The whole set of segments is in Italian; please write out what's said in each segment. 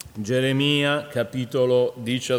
Geremia, capitolo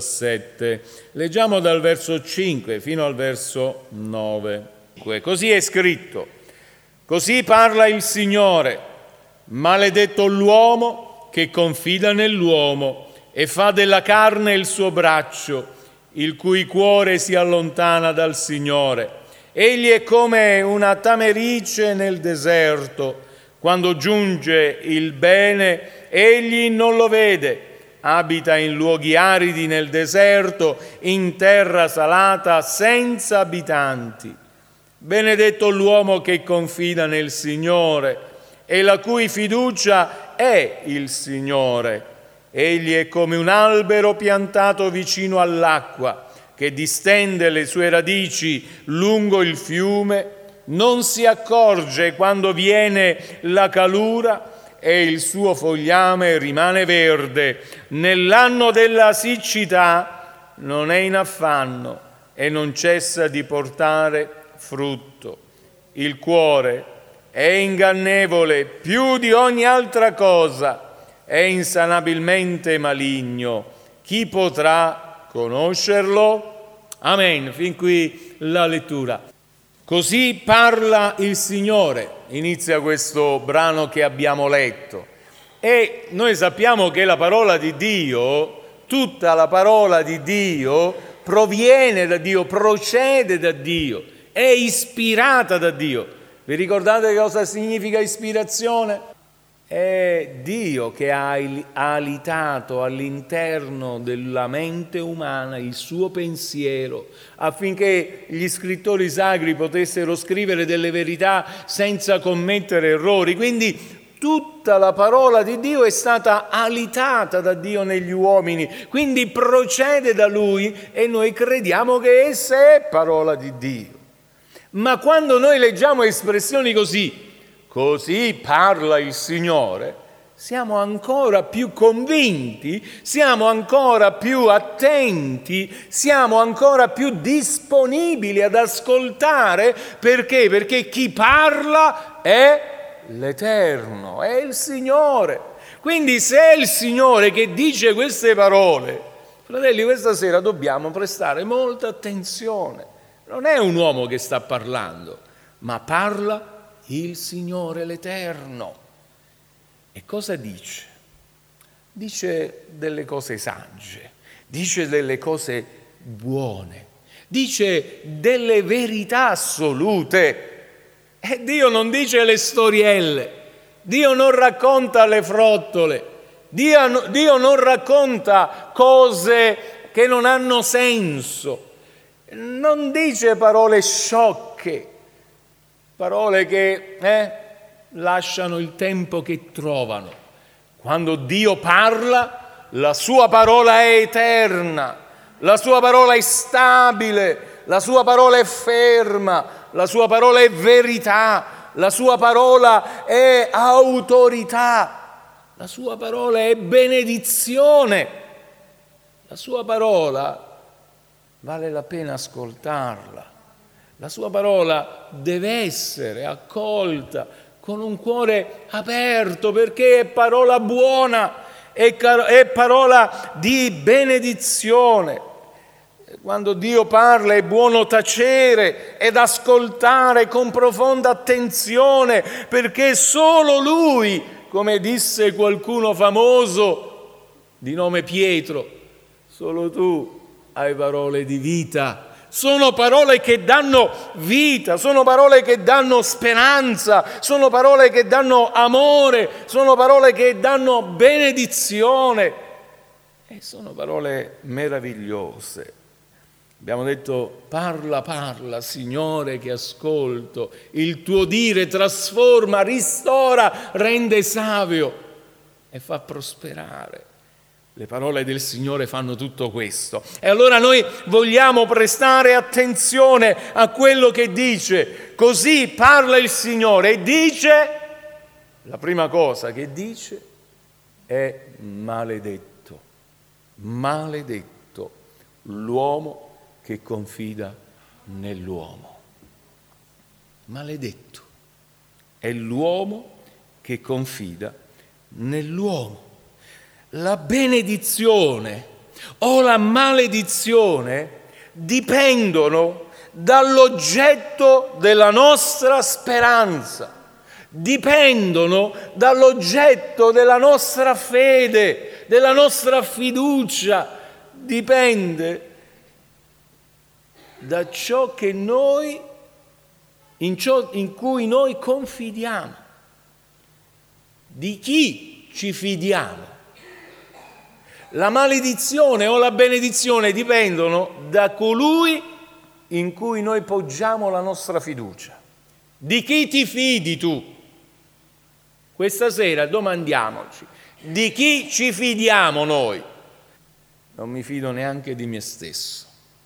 17. Leggiamo dal verso 5 fino al verso 9. Così è scritto: così parla il Signore, maledetto l'uomo che confida nell'uomo e fa della carne il suo braccio, il cui cuore si allontana dal Signore. Egli è come una tamerice nel deserto. Quando giunge il bene, egli non lo vede. Abita in luoghi aridi nel deserto, in terra salata, senza abitanti. Benedetto l'uomo che confida nel Signore e la cui fiducia è il Signore. Egli è come un albero piantato vicino all'acqua, che distende le sue radici lungo il fiume, non si accorge quando viene la calura e il suo fogliame rimane verde. Nell'anno della siccità non è in affanno e non cessa di portare frutto. Il cuore è ingannevole più di ogni altra cosa, è insanabilmente maligno. Chi potrà conoscerlo? Amen. Fin qui la lettura. Così parla il Signore, inizia questo brano che abbiamo letto. E noi sappiamo che la parola di Dio, tutta la parola di Dio, proviene da Dio, procede da Dio, è ispirata da Dio. Vi ricordate cosa significa ispirazione? È Dio che ha alitato all'interno della mente umana il suo pensiero affinché gli scrittori sacri potessero scrivere delle verità senza commettere errori. Quindi tutta la parola di Dio è stata alitata da Dio negli uomini, quindi procede da Lui e noi crediamo che essa è parola di Dio. Ma quando noi leggiamo espressioni così parla il Signore, siamo ancora più convinti, siamo ancora più attenti, siamo ancora più disponibili ad ascoltare. Perché? Perché chi parla è l'Eterno, è il Signore. Quindi se è il Signore che dice queste parole, fratelli, questa sera dobbiamo prestare molta attenzione. Non è un uomo che sta parlando, ma parla il Signore l'Eterno. E cosa dice? Dice delle cose sagge, dice delle cose buone, dice delle verità assolute. E Dio non dice le storielle, Dio non racconta le frottole, Dio non racconta cose che non hanno senso, non dice parole sciocche, parole che lasciano il tempo che trovano. Quando Dio parla, la sua parola è eterna, la sua parola è stabile, la sua parola è ferma, la sua parola è verità, la sua parola è autorità, la sua parola è benedizione, la sua parola vale la pena ascoltarla. La sua parola deve essere accolta con un cuore aperto, perché è parola buona, è parola di benedizione. Quando Dio parla è buono tacere ed ascoltare con profonda attenzione, perché solo Lui, come disse qualcuno famoso di nome Pietro, solo tu hai parole di vita. Sono parole che danno vita, sono parole che danno speranza, sono parole che danno amore, sono parole che danno benedizione e sono parole meravigliose. Abbiamo detto: parla, parla, Signore, che ascolto. Il tuo dire trasforma, ristora, rende savio e fa prosperare. Le parole del Signore fanno tutto questo. E allora noi vogliamo prestare attenzione a quello che dice. Così parla il Signore e dice, la prima cosa che dice è maledetto. Maledetto l'uomo che confida nell'uomo. Maledetto è l'uomo che confida nell'uomo. la benedizione o la maledizione dipendono dall'oggetto della nostra speranza, dipendono dall'oggetto della nostra fede, della nostra fiducia, dipende da ciò che noi, in cui noi confidiamo, di chi ci fidiamo. La maledizione o la benedizione dipendono da colui in cui noi poggiamo la nostra fiducia. Di chi ti fidi tu? Questa sera domandiamoci, di chi ci fidiamo noi? Non mi fido neanche di me stesso.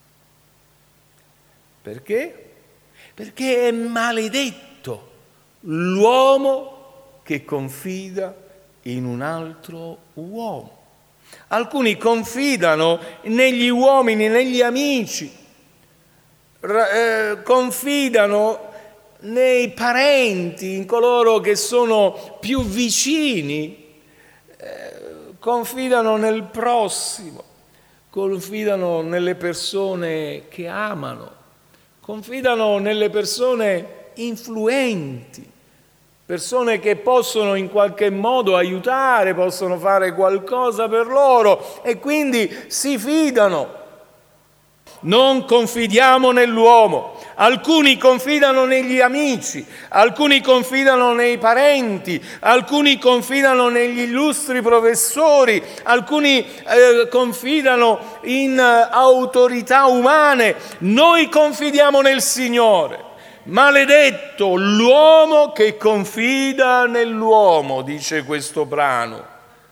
Perché? Perché è maledetto l'uomo che confida in un altro uomo. Alcuni confidano negli uomini, negli amici, confidano nei parenti, in coloro che sono più vicini, confidano nel prossimo, confidano nelle persone che amano, confidano nelle persone influenti, persone che possono in qualche modo aiutare, possono fare qualcosa per loro e quindi si fidano. Non confidiamo nell'uomo. Alcuni confidano negli amici, alcuni confidano nei parenti, alcuni confidano negli illustri professori, alcuni confidano in autorità umane. Noi confidiamo nel Signore. Maledetto l'uomo che confida nell'uomo, dice questo brano.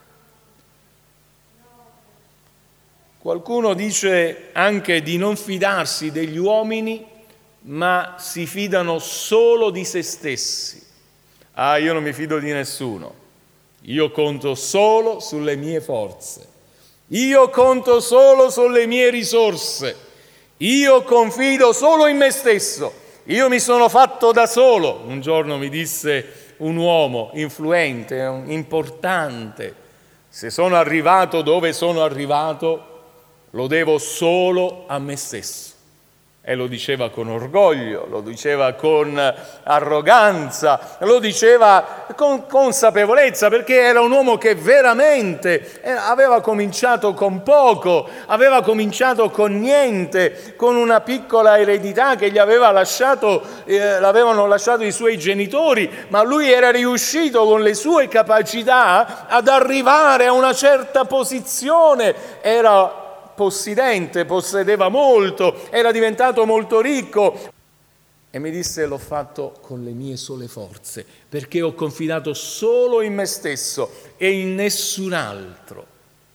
Qualcuno dice anche di non fidarsi degli uomini, ma si fidano solo di se stessi. Io non mi fido di nessuno, io conto solo sulle mie forze, io conto solo sulle mie risorse, io confido solo in me stesso. Io mi sono fatto da solo, un giorno mi disse un uomo influente, importante, se sono arrivato dove sono arrivato lo devo solo a me stesso. E lo diceva con orgoglio, lo diceva con arroganza, lo diceva con consapevolezza, perché era un uomo che veramente aveva cominciato con poco, aveva cominciato con niente, con una piccola eredità che gli aveva lasciato, l'avevano lasciato i suoi genitori, ma lui era riuscito con le sue capacità ad arrivare a una certa posizione, era possidente, possedeva molto, era diventato molto ricco e mi disse: l'ho fatto con le mie sole forze, perché ho confidato solo in me stesso e in nessun altro.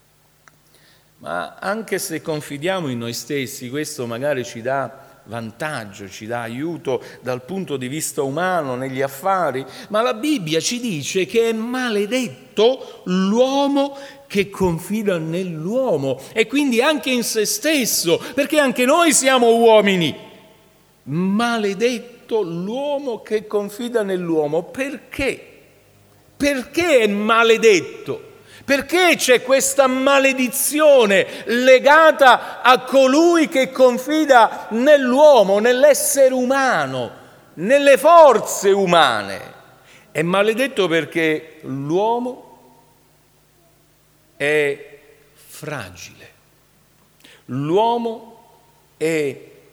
Ma anche se confidiamo in noi stessi, questo magari ci dà vantaggio, ci dà aiuto dal punto di vista umano negli affari, ma la Bibbia ci dice che è maledetto l'uomo che confida nell'uomo e quindi anche in se stesso, perché anche noi siamo uomini. Maledetto l'uomo che confida nell'uomo. Perché? Perché è maledetto? Perché c'è questa maledizione legata a colui che confida nell'uomo, nell'essere umano, nelle forze umane? È maledetto perché l'uomo è fragile, l'uomo è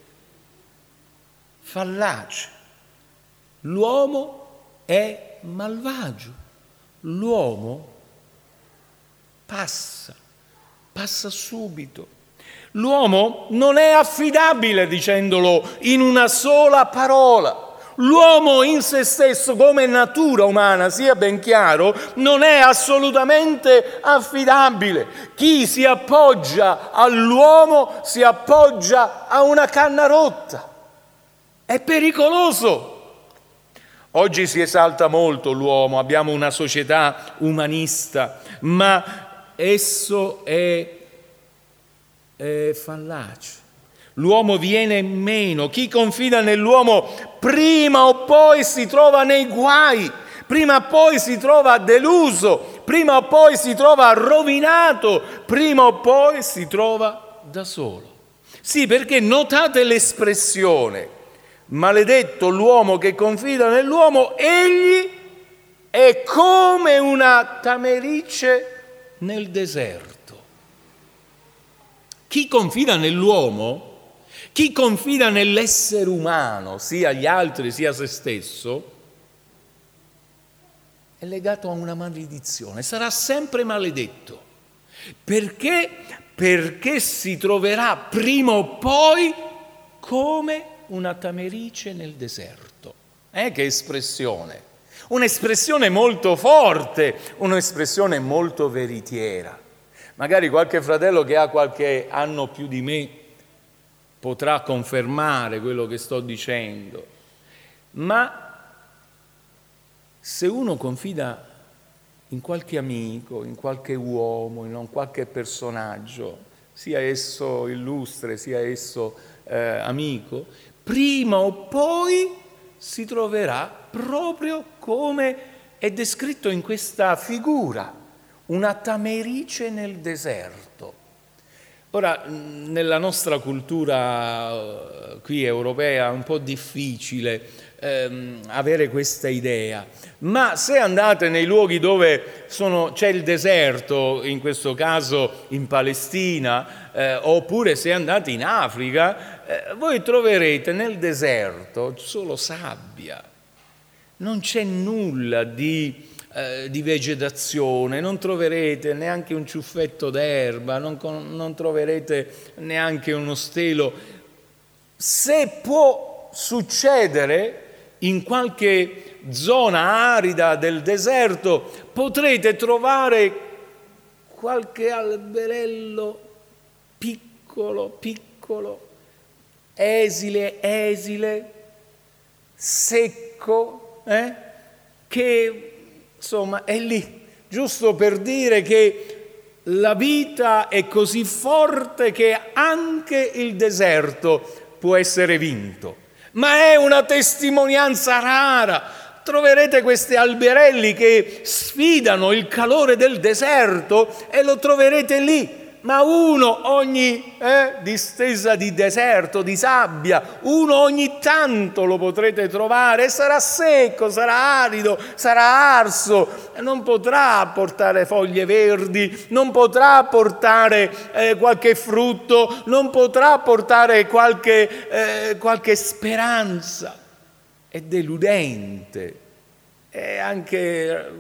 fallace, l'uomo è malvagio, l'uomo passa subito. L'uomo non è affidabile, dicendolo in una sola parola. L'uomo in se stesso, come natura umana, sia ben chiaro, non è assolutamente affidabile. Chi si appoggia all'uomo si appoggia a una canna rotta. È pericoloso. Oggi si esalta molto l'uomo, abbiamo una società umanista, ma esso è fallace. L'uomo viene meno. Chi confida nell'uomo prima o poi si trova nei guai, prima o poi si trova deluso, prima o poi si trova rovinato, prima o poi si trova da solo. Sì, perché notate l'espressione: maledetto l'uomo che confida nell'uomo, egli è come una tamerice nel deserto. Chi confida nell'uomo, chi confida nell'essere umano, sia gli altri sia se stesso, è legato a una maledizione, sarà sempre maledetto. Perché? Perché si troverà prima o poi come una tamerice nel deserto. Che espressione! Un'espressione molto forte, un'espressione molto veritiera. Magari qualche fratello che ha qualche anno più di me potrà confermare quello che sto dicendo, ma se uno confida in qualche amico, in qualche uomo, in qualche personaggio, sia esso illustre, sia esso amico, prima o poi si troverà proprio come è descritto in questa figura, una tamerice nel deserto. Ora, nella nostra cultura qui europea è un po' difficile avere questa idea, ma se andate nei luoghi dove c'è il deserto, in questo caso in Palestina, oppure se andate in Africa, voi troverete nel deserto solo sabbia, non c'è nulla di vegetazione, non troverete neanche un ciuffetto d'erba, non troverete neanche uno stelo. Se può succedere in qualche zona arida del deserto, potrete trovare qualche alberello piccolo, esile, secco, che insomma è lì, giusto per dire che la vita è così forte che anche il deserto può essere vinto. Ma è una testimonianza rara. Troverete questi alberelli che sfidano il calore del deserto e lo troverete lì. Ma uno ogni distesa di deserto, di sabbia, uno ogni tanto lo potrete trovare e sarà secco, sarà arido, sarà arso, non potrà portare foglie verdi, non potrà portare qualche frutto, non potrà portare qualche speranza. È deludente, è anche,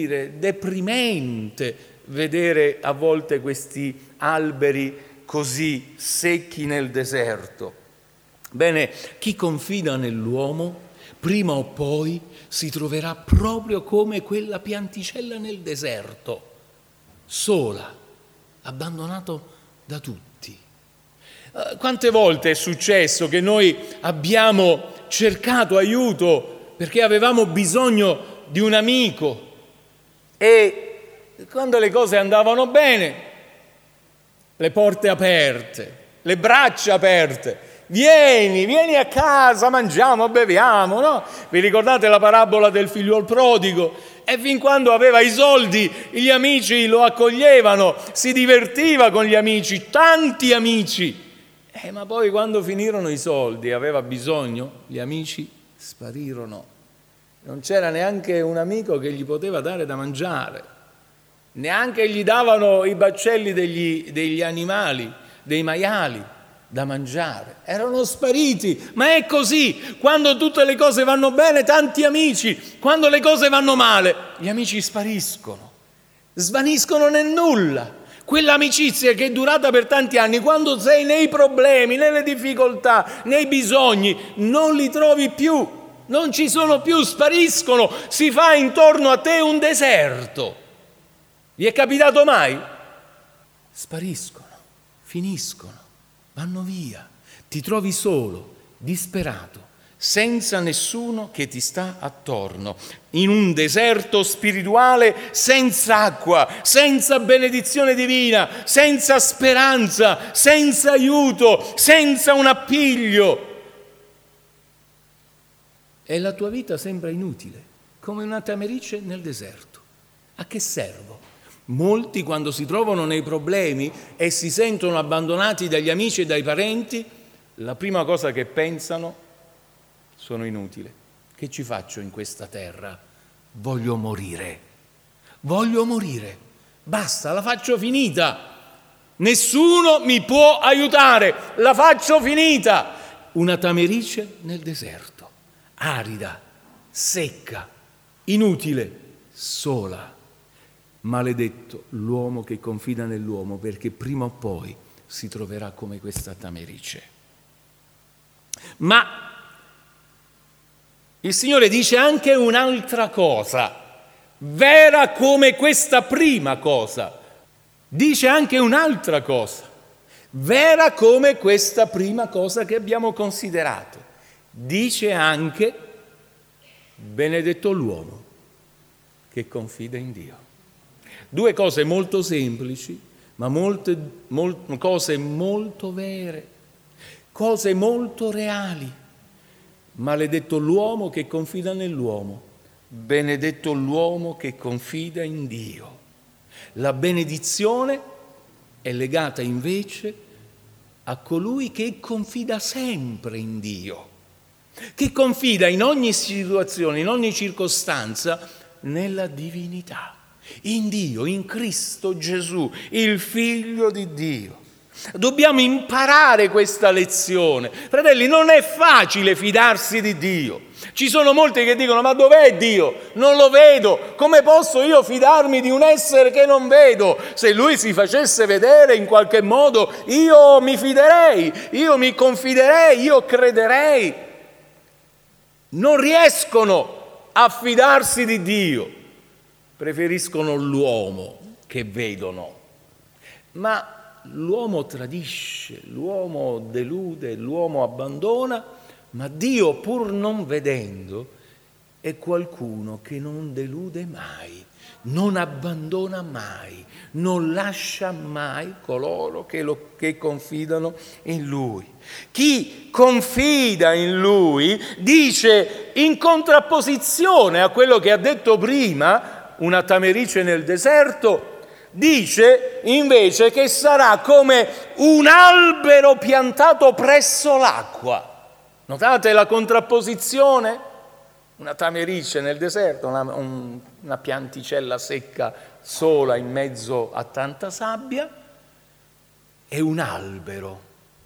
deprimente vedere a volte questi alberi così secchi nel deserto. Bene, chi confida nell'uomo, prima o poi si troverà proprio come quella pianticella nel deserto, sola, abbandonato da tutti. Quante volte è successo che noi abbiamo cercato aiuto perché avevamo bisogno di un amico e quando le cose andavano bene, le porte aperte, le braccia aperte, vieni a casa, mangiamo, beviamo, no? Vi ricordate la parabola del figliuol prodigo? E fin quando aveva i soldi, gli amici lo accoglievano, si divertiva con gli amici, tanti amici. Ma poi quando finirono i soldi e aveva bisogno, gli amici sparirono. Non c'era neanche un amico che gli poteva dare da mangiare. Neanche gli davano i baccelli degli animali, dei maiali da mangiare. Erano spariti, ma è così. Quando tutte le cose vanno bene, tanti amici. Quando le cose vanno male, gli amici spariscono, svaniscono nel nulla. Quell'amicizia che è durata per tanti anni, quando sei nei problemi, nelle difficoltà, nei bisogni, non li trovi più, non ci sono più, spariscono, si fa intorno a te un deserto. Vi è capitato mai? Spariscono, finiscono, vanno via. Ti trovi solo, disperato, senza nessuno che ti sta attorno, in un deserto spirituale senza acqua, senza benedizione divina, senza speranza, senza aiuto, senza un appiglio. E la tua vita sembra inutile. come una tamerice nel deserto. A che servo? Molti, quando si trovano nei problemi e si sentono abbandonati dagli amici e dai parenti, la prima cosa che pensano: sono inutile. Che ci faccio in questa terra? Voglio morire. Voglio morire. Basta, la faccio finita. Nessuno mi può aiutare. La faccio finita. Una tamerice nel deserto, arida, secca, inutile, sola. Maledetto l'uomo che confida nell'uomo, perché prima o poi si troverà come questa tamerice. Ma il Signore dice anche un'altra cosa, vera come questa prima cosa. Dice anche un'altra cosa, vera come questa prima cosa che abbiamo considerato. Dice anche: benedetto l'uomo che confida in Dio. Due cose molto semplici, ma cose molto vere, cose molto reali. Maledetto l'uomo che confida nell'uomo, benedetto l'uomo che confida in Dio. La benedizione è legata invece a colui che confida sempre in Dio, che confida in ogni situazione, in ogni circostanza, nella divinità, in Dio, in Cristo Gesù, il Figlio di Dio. Dobbiamo imparare questa lezione. Fratelli, non è facile fidarsi di Dio. Ci sono molti che dicono: ma dov'è Dio? Non lo vedo. Come posso io fidarmi di un essere che non vedo? Se Lui si facesse vedere in qualche modo, io mi fiderei, io mi confiderei, io crederei. Non riescono a fidarsi di Dio. Preferiscono l'uomo che vedono. Ma l'uomo tradisce, l'uomo delude, l'uomo abbandona, ma Dio, pur non vedendo, è qualcuno che non delude mai, non abbandona mai, non lascia mai coloro che confidano in Lui. Chi confida in Lui dice, in contrapposizione a quello che ha detto prima, una tamerice nel deserto, dice invece che sarà come un albero piantato presso l'acqua. Notate la contrapposizione? Una tamerice nel deserto, una pianticella secca sola in mezzo a tanta sabbia, e un albero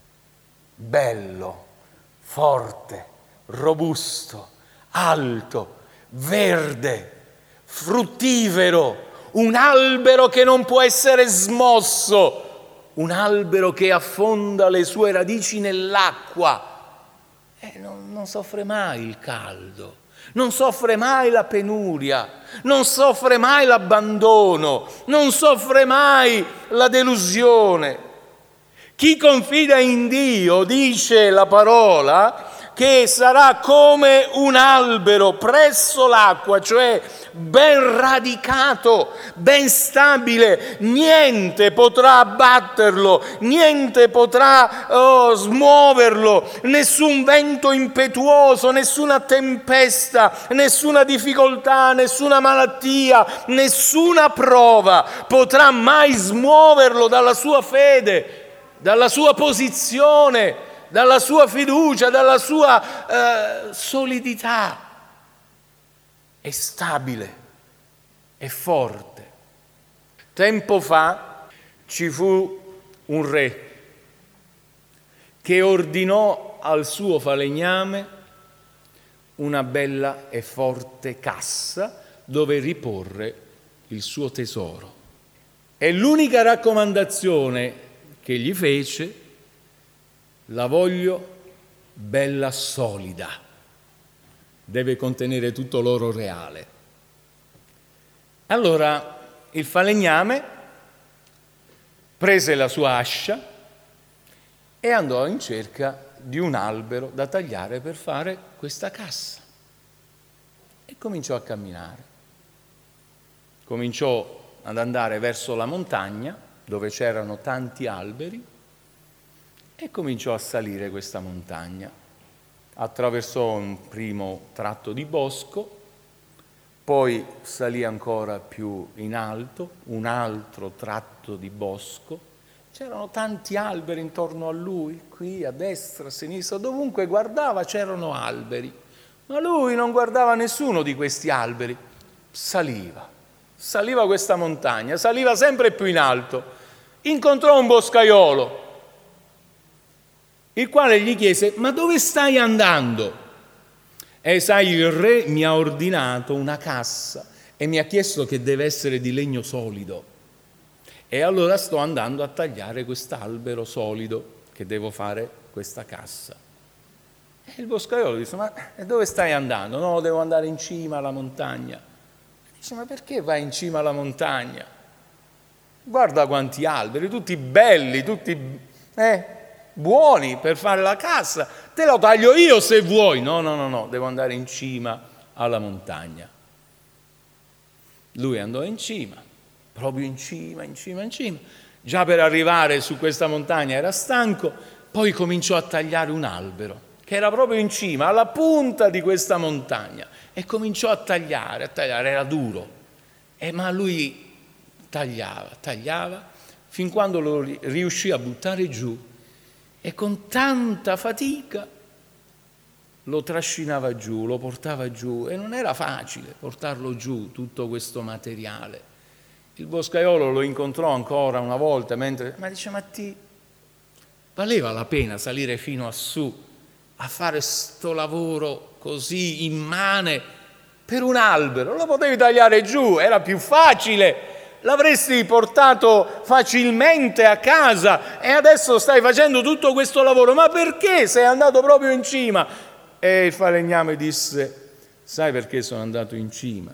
bello, forte, robusto, alto, verde, fruttivero, un albero che non può essere smosso, un albero che affonda le sue radici nell'acqua e non soffre mai il caldo, non soffre mai la penuria, non soffre mai l'abbandono, non soffre mai la delusione. Chi confida in Dio, dice la parola, che sarà come un albero presso l'acqua, cioè ben radicato, ben stabile, niente potrà abbatterlo, niente potrà smuoverlo, nessun vento impetuoso, nessuna tempesta, nessuna difficoltà, nessuna malattia, nessuna prova potrà mai smuoverlo dalla sua fede, dalla sua posizione, dalla sua fiducia, dalla sua solidità. È stabile, è forte. Tempo fa ci fu un re che ordinò al suo falegname una bella e forte cassa dove riporre il suo tesoro. E l'unica raccomandazione che gli fece: la voglio bella solida, deve contenere tutto l'oro reale. Allora il falegname prese la sua ascia e andò in cerca di un albero da tagliare per fare questa cassa e cominciò a camminare. Cominciò ad andare verso la montagna dove c'erano tanti alberi e cominciò a salire questa montagna. Attraversò un primo tratto di bosco, Poi salì ancora più in alto, un altro tratto di bosco. C'erano tanti alberi intorno a lui, qui a destra, a sinistra, dovunque guardava c'erano alberi. Ma lui non guardava nessuno di questi alberi. Saliva questa montagna, saliva sempre più in alto. Incontrò un boscaiolo, il quale gli chiese: ma dove stai andando? Sai, il re mi ha ordinato una cassa e mi ha chiesto che deve essere di legno solido. E allora sto andando a tagliare quest'albero solido che devo fare questa cassa. E il boscaiolo dice: ma dove stai andando? No, devo andare in cima alla montagna. Dice: ma perché vai in cima alla montagna? Guarda quanti alberi, tutti belli, tutti buoni per fare la cassa, te lo taglio io se vuoi. No, devo andare in cima alla montagna. Lui andò in cima, proprio in cima. Già per arrivare su questa montagna era stanco, poi cominciò a tagliare un albero che era proprio in cima, alla punta di questa montagna, e cominciò a tagliare, era duro, ma lui tagliava, fin quando lo riuscì a buttare giù. E con tanta fatica lo trascinava giù, lo portava giù, e non era facile portarlo giù tutto questo materiale. Il boscaiolo lo incontrò ancora una volta ma dice: ma valeva la pena salire fino a su a fare sto lavoro così immane per un albero? Lo potevi tagliare giù, era più facile. L'avresti portato facilmente a casa e adesso stai facendo tutto questo lavoro. Ma perché sei andato proprio in cima? E il falegname disse: sai perché sono andato in cima?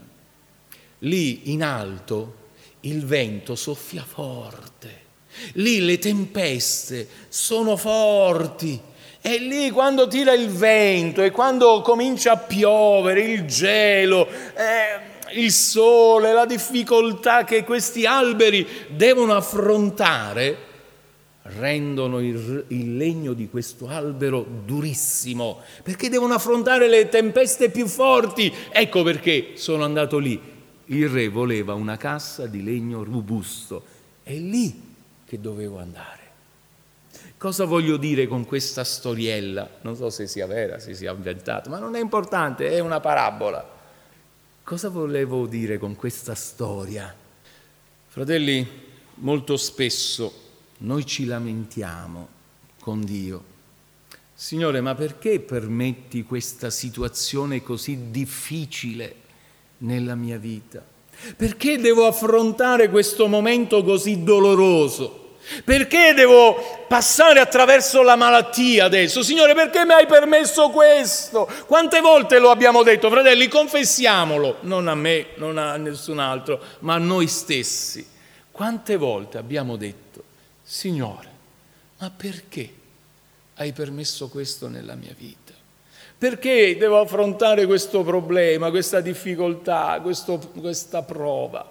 Lì in alto il vento soffia forte, lì le tempeste sono forti, e lì quando tira il vento e quando comincia a piovere, il gelo, il sole, la difficoltà che questi alberi devono affrontare, rendono il legno di questo albero durissimo, perché devono affrontare le tempeste più forti. Ecco perché sono andato lì. Il re voleva una cassa di legno robusto, è lì che dovevo andare. Cosa voglio dire con questa storiella? Non so se sia vera, se sia inventata, ma non è importante, è una parabola. Cosa volevo dire con questa storia? Fratelli, molto spesso noi ci lamentiamo con Dio. Signore, ma perché permetti questa situazione così difficile nella mia vita? Perché devo affrontare questo momento così doloroso? Perché devo passare attraverso la malattia adesso? Signore, perché mi hai permesso questo? Quante volte lo abbiamo detto, fratelli, confessiamolo, non a me, non a nessun altro, ma a noi stessi. Quante volte abbiamo detto: Signore, ma perché hai permesso questo nella mia vita? Perché devo affrontare questo problema, questa difficoltà, questa prova?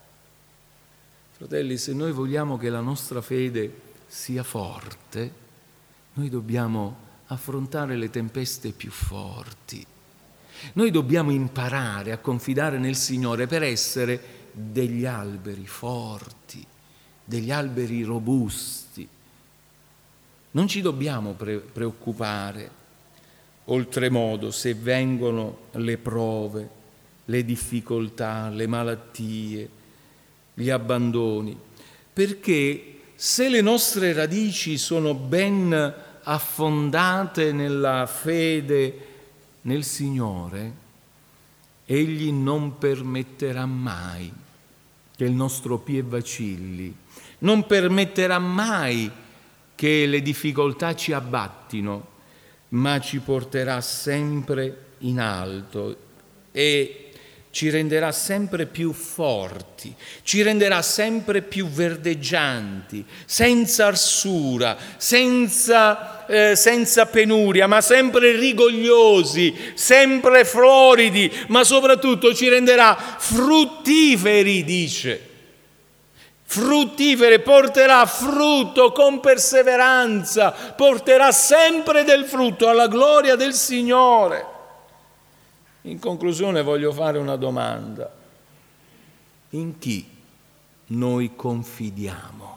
Fratelli, se noi vogliamo che la nostra fede sia forte, noi dobbiamo affrontare le tempeste più forti. Noi dobbiamo imparare a confidare nel Signore per essere degli alberi forti, degli alberi robusti. Non ci dobbiamo preoccupare oltremodo se vengono le prove, le difficoltà, le malattie, gli abbandoni, perché se le nostre radici sono ben affondate nella fede nel Signore, Egli non permetterà mai che il nostro piede vacilli, non permetterà mai che le difficoltà ci abbattino, ma ci porterà sempre in alto e ci renderà sempre più forti, ci renderà sempre più verdeggianti, senza arsura, senza penuria, ma sempre rigogliosi, sempre floridi, ma soprattutto ci renderà fruttiferi, dice. Fruttifere, porterà frutto con perseveranza, porterà sempre del frutto alla gloria del Signore. In conclusione voglio fare una domanda. In chi noi confidiamo?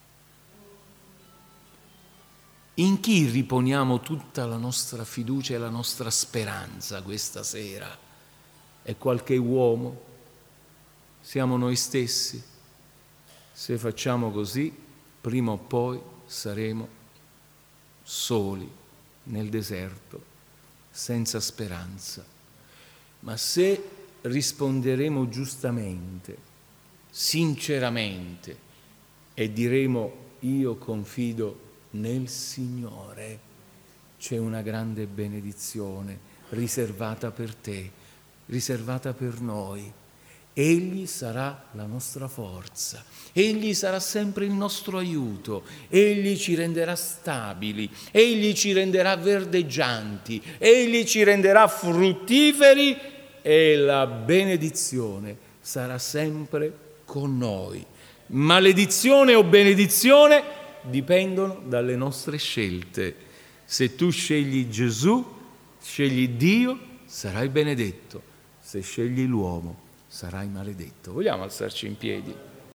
In chi riponiamo tutta la nostra fiducia e la nostra speranza questa sera? È qualche uomo? Siamo noi stessi? Se facciamo così, prima o poi saremo soli nel deserto, senza speranza. Ma se risponderemo giustamente, sinceramente, e diremo io confido nel Signore, c'è una grande benedizione riservata per te, riservata per noi. Egli sarà la nostra forza, Egli sarà sempre il nostro aiuto, Egli ci renderà stabili, Egli ci renderà verdeggianti, Egli ci renderà fruttiferi e la benedizione sarà sempre con noi. Maledizione o benedizione dipendono dalle nostre scelte. Se tu scegli Gesù, scegli Dio, sarai benedetto. Se scegli l'uomo, sarai maledetto. Vogliamo alzarci in piedi?